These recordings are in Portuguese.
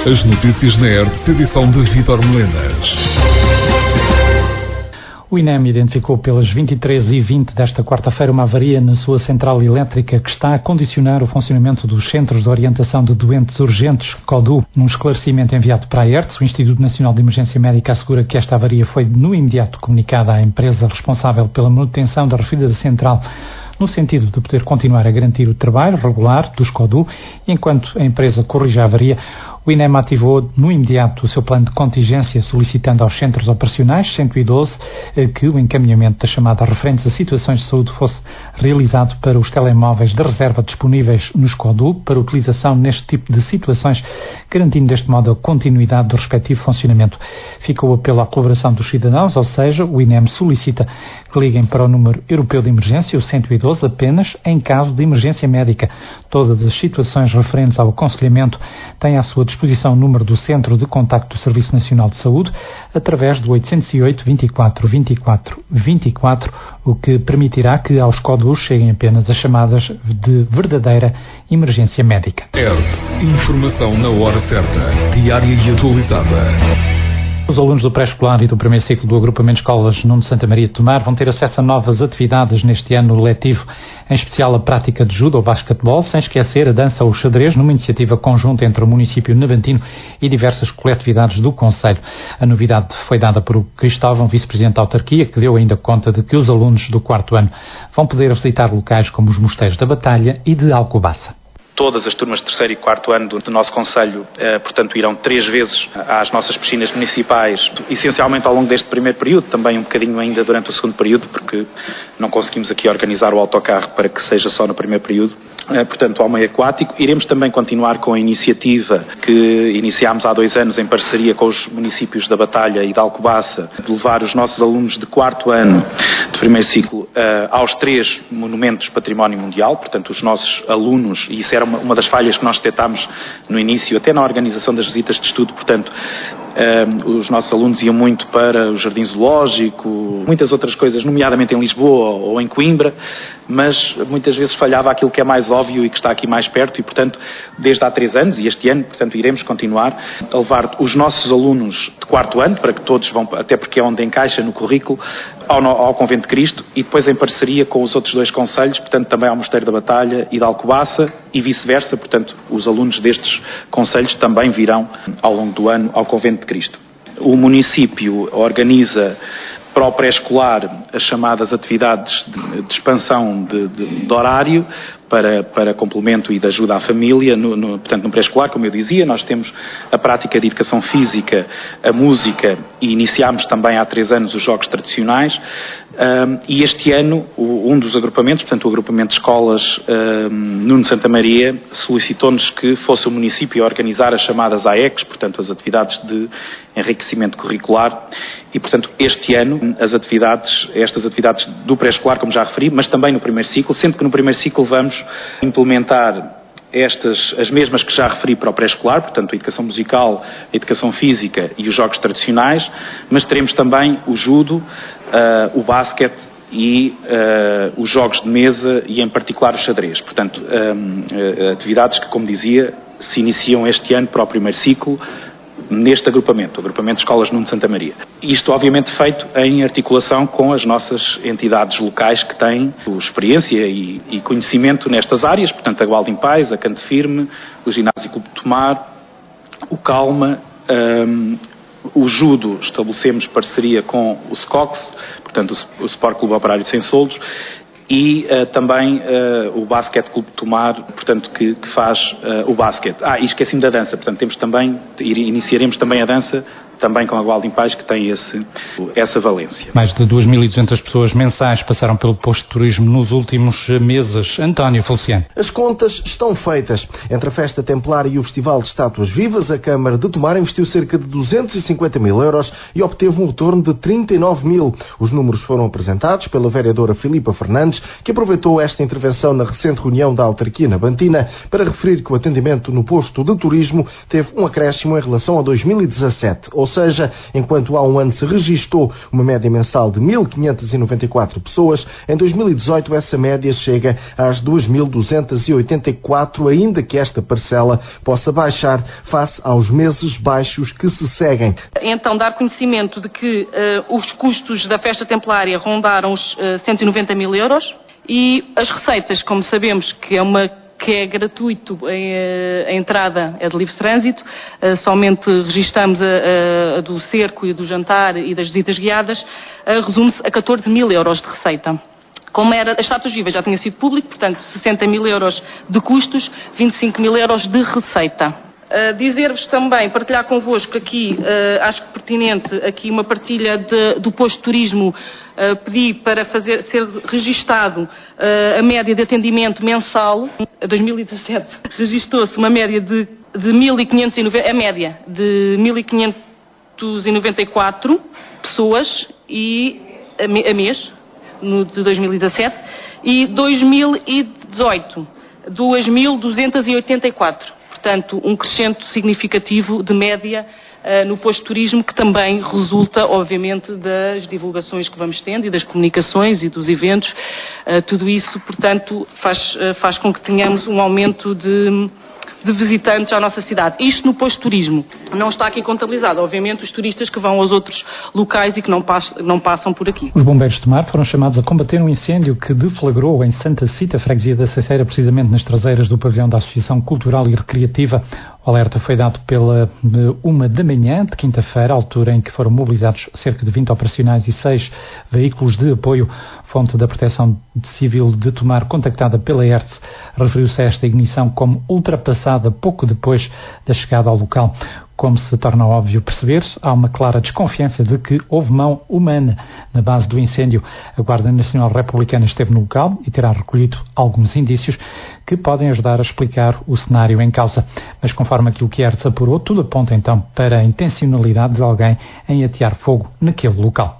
As notícias na ERTE, edição de Vítor Melenas. O INEM identificou pelas 23h20 desta quarta-feira uma avaria na sua central elétrica que está a condicionar o funcionamento dos Centros de Orientação de Doentes Urgentes, CODU. Num esclarecimento enviado para a ERTE, o Instituto Nacional de Emergência Médica assegura que esta avaria foi no imediato comunicada à empresa responsável pela manutenção da referida central, no sentido de poder continuar a garantir o trabalho regular dos CODU, enquanto a empresa corrige a avaria. O INEM ativou no imediato o seu plano de contingência, solicitando aos centros operacionais 112 que o encaminhamento das chamadas referentes a situações de saúde fosse realizado para os telemóveis de reserva disponíveis nos CODU para utilização neste tipo de situações, garantindo deste modo a continuidade do respectivo funcionamento. Fica o apelo à colaboração dos cidadãos, ou seja, o INEM solicita que liguem para o número europeu de emergência, o 112, apenas em caso de emergência médica. Todas as situações referentes ao aconselhamento têm à sua disposição o número do Centro de Contacto do Serviço Nacional de Saúde através do 808 24 24 24, o que permitirá que aos CODUs cheguem apenas as chamadas de verdadeira emergência médica. ERTE, informação na hora certa, diária e atualizada. Os alunos do pré-escolar e do primeiro ciclo do agrupamento Escolas Nuno Santa Maria de Tomar vão ter acesso a novas atividades neste ano letivo, em especial a prática de judo ou basquetebol, sem esquecer a dança ou o xadrez, numa iniciativa conjunta entre o município navantino e diversas coletividades do concelho. A novidade foi dada por Cristóvão, vice-presidente da autarquia, que deu ainda conta de que os alunos do quarto ano vão poder visitar locais como os Mosteiros da Batalha e de Alcobaça. Todas as turmas de terceiro e quarto ano do nosso concelho, portanto, irão 3 vezes às nossas piscinas municipais, essencialmente ao longo deste primeiro período, também um bocadinho ainda durante o segundo período, porque não conseguimos aqui organizar o autocarro para que seja só no primeiro período. Portanto, ao meio aquático. Iremos também continuar com a iniciativa que iniciámos há 2 anos em parceria com os municípios da Batalha e da Alcobaça, de levar os nossos alunos de quarto ano de primeiro ciclo aos 3 monumentos Património Mundial. Portanto, os nossos alunos, e isso era uma das falhas que nós detectámos no início, até na organização das visitas de estudo, portanto, os nossos alunos iam muito para o Jardim Zoológico, muitas outras coisas, nomeadamente em Lisboa ou em Coimbra, mas muitas vezes falhava aquilo que é mais óbvio e que está aqui mais perto, e portanto, desde há 3 anos, e este ano, portanto, iremos continuar a levar os nossos alunos de quarto ano, para que todos vão, até porque é onde encaixa no currículo, ao Convento de Cristo, e depois em parceria com os outros 2 concelhos, portanto, também ao Mosteiro da Batalha e da Alcobaça, e vice-versa, portanto, os alunos destes concelhos também virão ao longo do ano ao Convento de Cristo. O município organiza para o pré-escolar as chamadas atividades de expansão de horário para complemento e de ajuda à família. Portanto, no pré-escolar, como eu dizia, nós temos a prática de educação física, a música, e iniciámos também há 3 anos os jogos tradicionais. E este ano, um dos agrupamentos, portanto o agrupamento de escolas Nuno Santa Maria, solicitou-nos que fosse o município a organizar as chamadas AECs, portanto as atividades de enriquecimento curricular, e portanto este ano estas atividades do pré-escolar, como já referi, mas também no primeiro ciclo, sendo que no primeiro ciclo vamos implementar as mesmas que já referi para o pré-escolar, portanto a educação musical, a educação física e os jogos tradicionais, mas teremos também o judo, o basquete e os jogos de mesa e em particular o xadrez. Portanto, atividades que, como dizia, se iniciam este ano para o primeiro ciclo, neste agrupamento, o agrupamento de escolas Nuno Santa Maria. Isto obviamente feito em articulação com as nossas entidades locais que têm experiência e conhecimento nestas áreas, portanto a Gualdim Pais, a Canto Firme, o Ginásio Clube de Tomar, o Calma, o judo, estabelecemos parceria com o SCOX, portanto o Sport Clube Operário de Sem Soldos, e também o Basquete Clube de Tomar, portanto, que faz o basquete. E esqueci-me da dança, portanto, iniciaremos também a dança, também com a Gualdim Pais, que tem essa valência. Mais de 2.200 pessoas mensais passaram pelo posto de turismo nos últimos meses. António Feliciano. As contas estão feitas. Entre a Festa Templar e o Festival de Estátuas Vivas, a Câmara de Tomar investiu cerca de 250 mil euros e obteve um retorno de 39 mil. Os números foram apresentados pela vereadora Filipa Fernandes, que aproveitou esta intervenção na recente reunião da autarquia navantina para referir que o atendimento no posto de turismo teve um acréscimo em relação a 2017, ou Ou seja, enquanto há um ano se registou uma média mensal de 1.594 pessoas, em 2018 essa média chega às 2.284, ainda que esta parcela possa baixar face aos meses baixos que se seguem. Então, dar conhecimento de que os custos da festa templária rondaram os 190 mil euros e as receitas, como sabemos que é gratuito, a entrada é de livre trânsito, somente registamos a do cerco e do jantar e das visitas guiadas, resume-se a 14 mil euros de receita. Como era as estátuas vivas já tinha sido público, portanto 60 mil euros de custos, 25 mil euros de receita. Dizer-vos também, partilhar convosco aqui, acho que pertinente, aqui uma partilha do posto de turismo, pedi para ser registado a média de atendimento mensal. Em 2017 registou-se uma média de 1.594 pessoas a mês, de 2017, e 2018, 2.284. Portanto, um crescimento significativo de média no posto de turismo, que também resulta, obviamente, das divulgações que vamos tendo e das comunicações e dos eventos. Tudo isso, portanto, faz com que tenhamos um aumento de visitantes à nossa cidade. Isto no posto de turismo. Não está aqui contabilizado, obviamente, os turistas que vão aos outros locais e que não passam por aqui. Os bombeiros de Tomar foram chamados a combater um incêndio que deflagrou em Santa Cita, freguesia da Ceceira, precisamente nas traseiras do pavilhão da Associação Cultural e Recreativa. O alerta foi dado pela 1 da manhã de quinta-feira, altura em que foram mobilizados cerca de 20 operacionais e 6 veículos de apoio. Fonte da Proteção Civil de Tomar, contactada pela ERTE, referiu-se a esta ignição como ultrapassada pouco depois da chegada ao local. Como se torna óbvio perceber, há uma clara desconfiança de que houve mão humana na base do incêndio. A Guarda Nacional Republicana esteve no local e terá recolhido alguns indícios que podem ajudar a explicar o cenário em causa. Mas conforme aquilo que a ERTE apurou, tudo aponta então para a intencionalidade de alguém em atear fogo naquele local.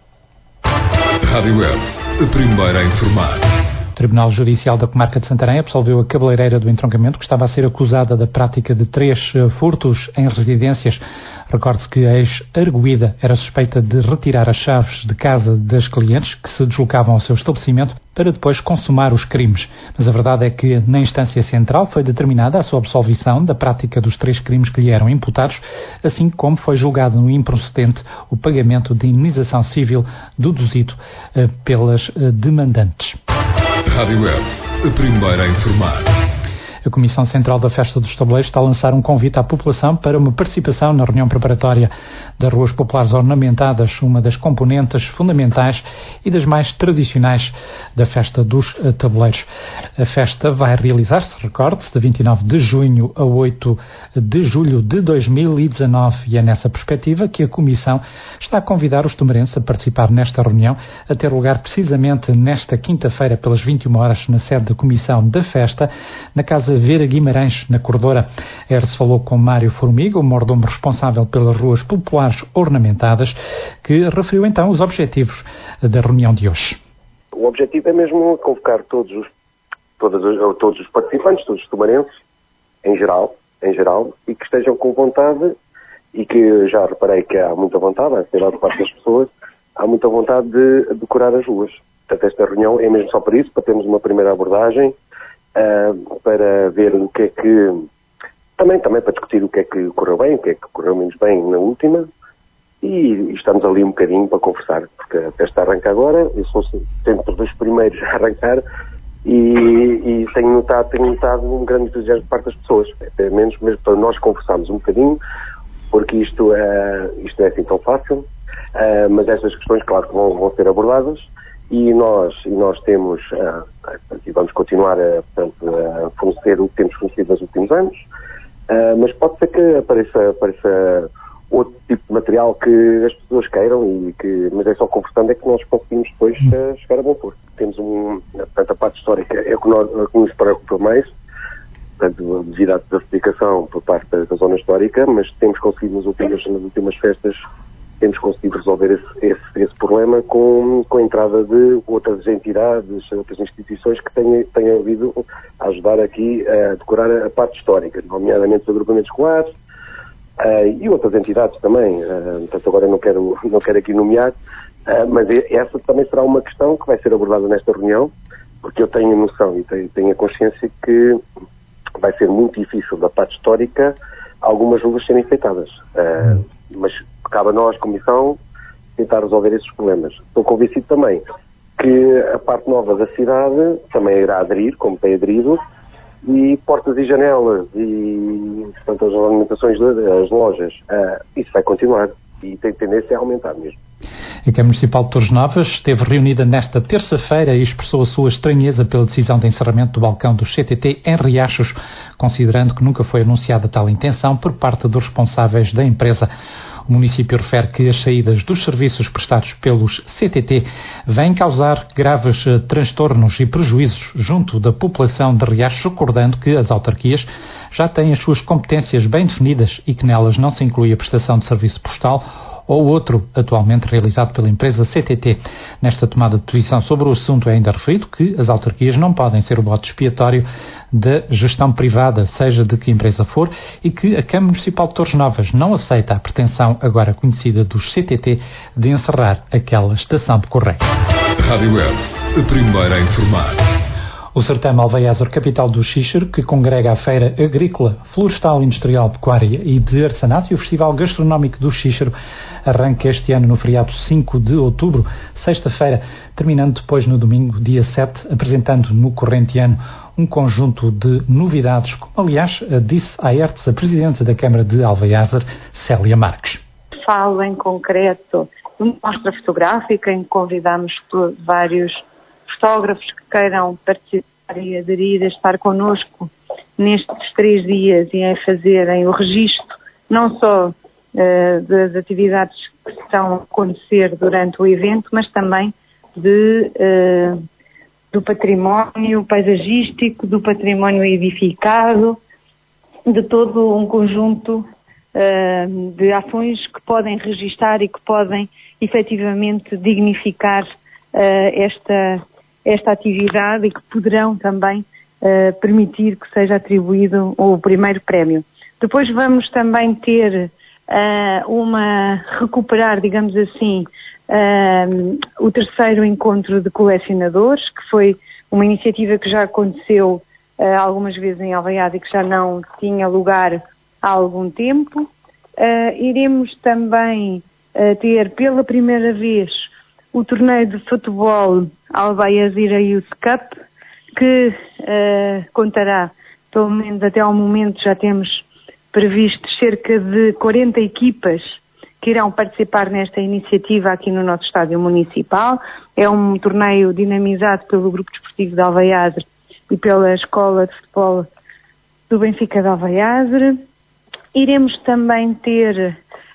Rádio ERTE, a primeira a informar. O Tribunal Judicial da Comarca de Santarém absolveu a cabeleireira do entroncamento, que estava a ser acusada da prática de 3 furtos em residências. Recorde-se que a ex-arguída era suspeita de retirar as chaves de casa das clientes que se deslocavam ao seu estabelecimento para depois consumar os crimes. Mas a verdade é que, na instância central, foi determinada a sua absolvição da prática dos 3 crimes que lhe eram imputados, assim como foi julgado no improcedente o pagamento de indemnização civil deduzido pelas demandantes. Rádio ERTE, a primeira a informar. A Comissão Central da Festa dos Tabuleiros está a lançar um convite à população para uma participação na reunião preparatória das ruas populares ornamentadas, uma das componentes fundamentais e das mais tradicionais da Festa dos Tabuleiros. A festa vai realizar-se, recorde-se, de 29 de junho a 8 de julho de 2019 e é nessa perspectiva que a Comissão está a convidar os tomarenses a participar nesta reunião, a ter lugar precisamente nesta quinta-feira pelas 21 horas na sede da Comissão da Festa, na Casa Vera Guimarães, na Corredora. A ERTE falou com Mário Formiga, o mordomo responsável pelas ruas populares ornamentadas, que referiu então os objetivos da reunião de hoje. O objetivo é mesmo convocar todos os participantes, todos os tomarenses, em geral, e que estejam com vontade, e que já reparei que há muita vontade, a ser da parte das pessoas, há muita vontade de decorar as ruas. Portanto, esta reunião é mesmo só para isso, para termos uma primeira abordagem, para ver o que é que... Também para discutir o que é que correu bem, o que é que correu menos bem na última, e estamos ali um bocadinho para conversar, porque a festa arranca agora, eu sou sempre dos primeiros a arrancar, e tenho notado um grande entusiasmo de parte das pessoas, até menos mesmo para nós conversarmos um bocadinho, porque isto não é assim tão fácil, mas estas questões, claro, que vão ser abordadas, e nós temos, e vamos continuar a fornecer o que temos fornecido nos últimos anos, mas pode ser que apareça outro tipo de material que as pessoas queiram, mas é só conversando é que nós conseguimos depois chegar a bom porto. Temos portanto, a parte histórica é o que nos preocupa mais, portanto, devido à desertificação por parte da zona histórica, mas temos conseguido nas últimas festas, temos conseguido resolver esse problema com a entrada de outras entidades, outras instituições que tenham vindo a ajudar aqui a decorar a parte histórica, nomeadamente os agrupamentos escolares, e outras entidades também, portanto agora não quero aqui nomear, mas essa também será uma questão que vai ser abordada nesta reunião, porque eu tenho noção e tenho a consciência que vai ser muito difícil da parte histórica algumas ruas serem feitadas, mas cabe a nós, Comissão, tentar resolver esses problemas. Estou convencido também que a parte nova da cidade também irá aderir, como tem aderido, e portas e janelas e, portanto, as ornamentações das lojas, isso vai continuar e tem tendência a aumentar mesmo. A Câmara Municipal de Torres Novas esteve reunida nesta terça-feira e expressou a sua estranheza pela decisão de encerramento do balcão do CTT em Riachos, considerando que nunca foi anunciada tal intenção por parte dos responsáveis da empresa. O município refere que as saídas dos serviços prestados pelos CTT vêm causar graves transtornos e prejuízos junto da população de Riachos, recordando que as autarquias já têm as suas competências bem definidas e que nelas não se inclui a prestação de serviço postal ou outro atualmente realizado pela empresa CTT. Nesta tomada de posição sobre o assunto é ainda referido que as autarquias não podem ser o bote expiatório da gestão privada, seja de que empresa for, e que a Câmara Municipal de Torres Novas não aceita a pretensão agora conhecida dos CTT de encerrar aquela estação de correio. Rádio Web, a primeira a informar. O certame Alveiazer, capital do Xíxaro, que congrega a Feira Agrícola, Florestal, Industrial, Pecuária e de Artesanato, e o Festival Gastronómico do Xíxaro, arranca este ano no feriado 5 de outubro, sexta-feira, terminando depois no domingo, dia 7, apresentando no corrente ano um conjunto de novidades, como aliás disse à ERTES a Presidente da Câmara de Alveiazer, Célia Marques. Falo em concreto de uma mostra fotográfica em que convidamos vários fotógrafos que queiram participar e aderir a estar connosco nestes 3 dias e a fazerem o registro, não só das atividades que estão a acontecer durante o evento, mas também do património paisagístico, do património edificado, de todo um conjunto de ações que podem registar e que podem efetivamente dignificar esta atividade e que poderão também permitir que seja atribuído o primeiro prémio. Depois vamos também ter recuperar, digamos assim, o terceiro encontro de colecionadores, que foi uma iniciativa que já aconteceu algumas vezes em Alveiazer e que já não tinha lugar há algum tempo. Iremos também ter pela primeira vez o torneio de futebol Alveiazer Youth Cup, que contará, pelo menos até ao momento já temos previsto cerca de 40 equipas que irão participar nesta iniciativa aqui no nosso estádio municipal. É um torneio dinamizado pelo Grupo Desportivo de Alveiazer e pela Escola de Futebol do Benfica de Alveiazer. Iremos também ter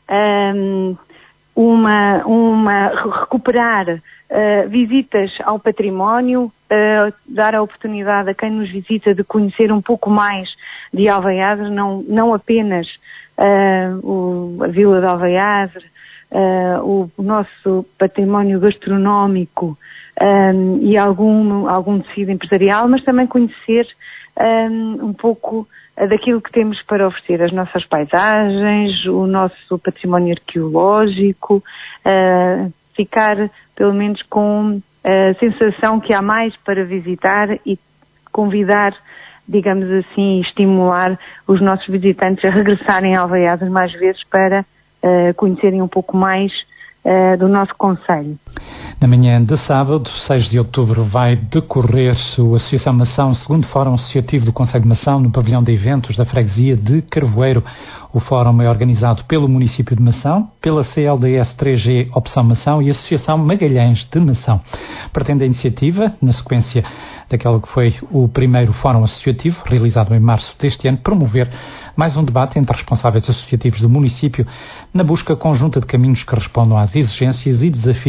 recuperar visitas ao património, dar a oportunidade a quem nos visita de conhecer um pouco mais de Alveiazer, não apenas a Vila de Alveiazer, o nosso património gastronómico e algum tecido empresarial, mas também conhecer um pouco daquilo que temos para oferecer, as nossas paisagens, o nosso património arqueológico, ficar pelo menos com a sensação que há mais para visitar e convidar, digamos assim, estimular os nossos visitantes a regressarem a Alveiazer mais vezes para conhecerem um pouco mais do nosso concelho. Na manhã de sábado, 6 de outubro, vai decorrer o Associação Mação, segundo Fórum Associativo do Concelho de Mação, no pavilhão de eventos da freguesia de Carvoeiro. O fórum é organizado pelo município de Mação, pela CLDS 3G Opção Mação e a Associação Magalhães de Mação. Pretende a iniciativa, na sequência daquela que foi o primeiro fórum associativo, realizado em março deste ano, promover mais um debate entre responsáveis associativos do município na busca conjunta de caminhos que respondam às exigências e desafios atuais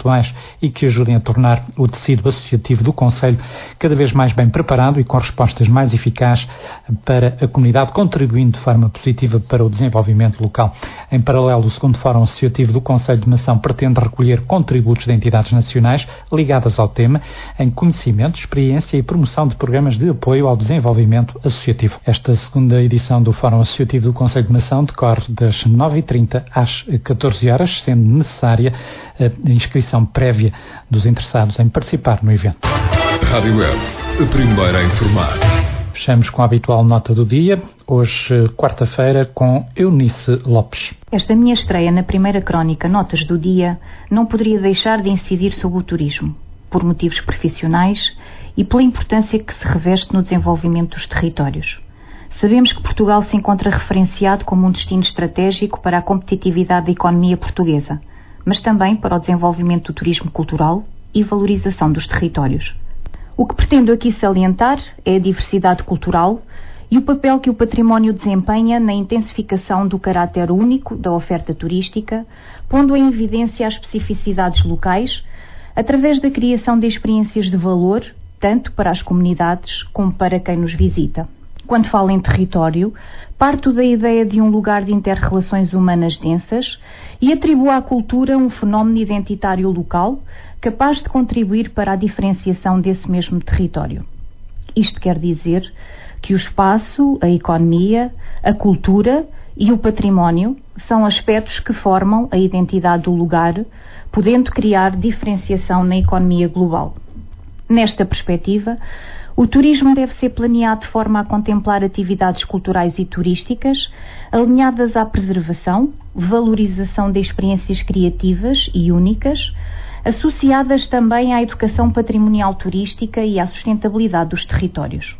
atuais e que ajudem a tornar o tecido associativo do Concelho cada vez mais bem preparado e com respostas mais eficazes para a comunidade, contribuindo de forma positiva para o desenvolvimento local. Em paralelo, o segundo Fórum Associativo do Concelho de Mação pretende recolher contributos de entidades nacionais ligadas ao tema em conhecimento, experiência e promoção de programas de apoio ao desenvolvimento associativo. Esta segunda edição do Fórum Associativo do Concelho de Mação decorre das 9h30 às 14h, sendo necessária a inscrição prévia dos interessados em participar no evento. Rádio Hertz, a primeira a informar. Fechamos com a habitual nota do dia, hoje quarta-feira, com Eunice Lopes. Esta minha estreia na primeira crónica Notas do Dia não poderia deixar de incidir sobre o turismo, por motivos profissionais e pela importância que se reveste no desenvolvimento dos territórios. Sabemos que Portugal se encontra referenciado como um destino estratégico para a competitividade da economia portuguesa, mas também para o desenvolvimento do turismo cultural e valorização dos territórios. O que pretendo aqui salientar é a diversidade cultural e o papel que o património desempenha na intensificação do caráter único da oferta turística, pondo em evidência as especificidades locais, através da criação de experiências de valor, tanto para as comunidades como para quem nos visita. Quando falo em território, parto da ideia de um lugar de inter-relações humanas densas e atribuo à cultura um fenómeno identitário local capaz de contribuir para a diferenciação desse mesmo território. Isto quer dizer que o espaço, a economia, a cultura e o património são aspectos que formam a identidade do lugar, podendo criar diferenciação na economia global. Nesta perspectiva, o turismo deve ser planeado de forma a contemplar atividades culturais e turísticas alinhadas à preservação, valorização de experiências criativas e únicas, associadas também à educação patrimonial turística e à sustentabilidade dos territórios.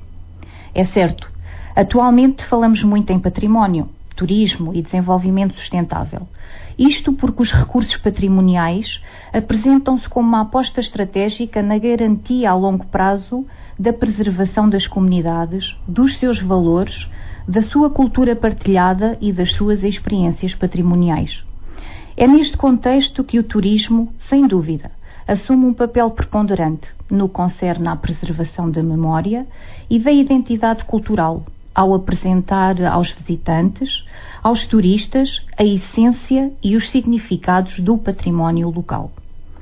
É certo, atualmente falamos muito em património, turismo e desenvolvimento sustentável. Isto porque os recursos patrimoniais apresentam-se como uma aposta estratégica na garantia a longo prazo da preservação das comunidades, dos seus valores, da sua cultura partilhada e das suas experiências patrimoniais. É neste contexto que o turismo, sem dúvida, assume um papel preponderante no que concerne à preservação da memória e da identidade cultural, ao apresentar aos visitantes, aos turistas, a essência e os significados do património local.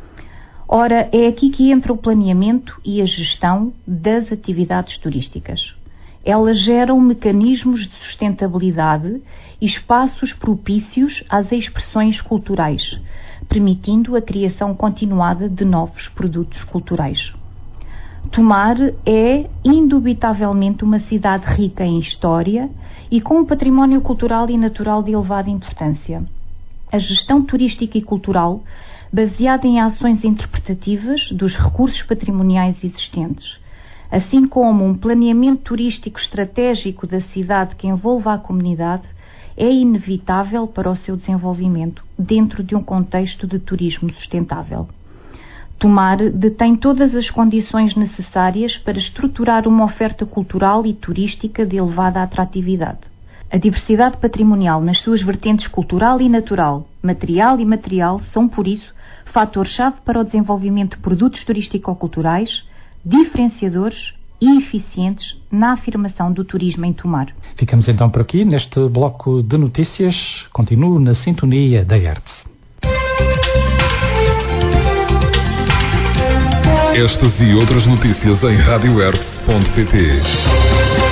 Ora, é aqui que entra o planeamento e a gestão das atividades turísticas. Elas geram mecanismos de sustentabilidade e espaços propícios às expressões culturais, permitindo a criação continuada de novos produtos culturais. Tomar é, indubitavelmente, uma cidade rica em história e com um património cultural e natural de elevada importância. A gestão turística e cultural, baseada em ações interpretativas dos recursos patrimoniais existentes, assim como um planeamento turístico estratégico da cidade que envolva a comunidade, é inevitável para o seu desenvolvimento dentro de um contexto de turismo sustentável. Tomar detém todas as condições necessárias para estruturar uma oferta cultural e turística de elevada atratividade. A diversidade patrimonial nas suas vertentes cultural e natural, material e material, são, por isso, fator-chave para o desenvolvimento de produtos turístico-culturais, diferenciadores e eficientes na afirmação do turismo em Tomar. Ficamos então por aqui neste bloco de notícias. Continuo na sintonia da Hertz. Estas e outras notícias em radiohertz.pt.